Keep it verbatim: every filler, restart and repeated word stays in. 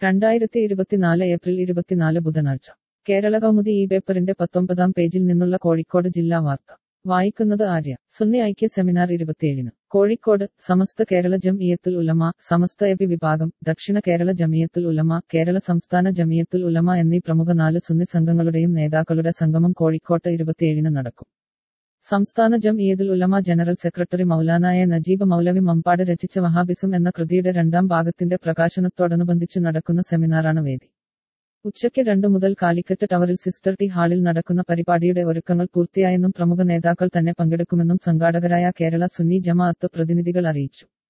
രണ്ടായിരത്തി ഇരുപത്തിനാല് ഏപ്രിൽ ഇരുപത്തിനാല് ബുധനാഴ്ച കേരള കൗമുദി ഈ പേപ്പറിന്റെ പത്തൊമ്പതാം പേജിൽ നിന്നുള്ള കോഴിക്കോട് ജില്ലാ വാർത്ത വായിക്കുന്നത് ആര്യ. സുന്നി ഐക്യ സെമിനാർ ഇരുപത്തിയേഴിന് കോഴിക്കോട്. സമസ്ത കേരള ജംഇയ്യത്തുൽ ഉലമ, സമസ്ത എപി വിഭാഗം, ദക്ഷിണ കേരള ജമിയത്തുൽ ഉലമ, കേരള സംസ്ഥാന ജമിയത്തുൽ ഉലമ എന്നീ പ്രമുഖ നാല് സുന്നി സംഘങ്ങളുടെയും നേതാക്കളുടെ സംഗമം കോഴിക്കോട്ട് ഇരുപത്തിയേഴിന് നടക്കും. സംസ്ഥാന Jamiyyathul Ulama general secretary Maulana A Najeeb Maulavi Mambad രചിച്ച വഹാബിസം എന്ന കൃതിയുടെ രണ്ടാം ഭാഗത്തിന്റെ പ്രകാശനത്തോടനുബന്ധിച്ചു നടക്കുന്ന സെമിനാറാണ് വേദി. ഉച്ചയ്ക്ക് രണ്ടു മുതൽ കാലിക്കറ്റ് ടവറിൽ സിസ്റ്റർ ടി ഹാളിൽ നടക്കുന്ന പരിപാടിയുടെ ഒരുക്കങ്ങൾ പൂർത്തിയായെന്നും പ്രമുഖ നേതാക്കൾ തന്നെ പങ്കെടുക്കുമെന്നും സംഘാടകരായ കേരള സുന്നി ജമാഅത്ത് പ്രതിനിധികൾ അറിയിച്ചു.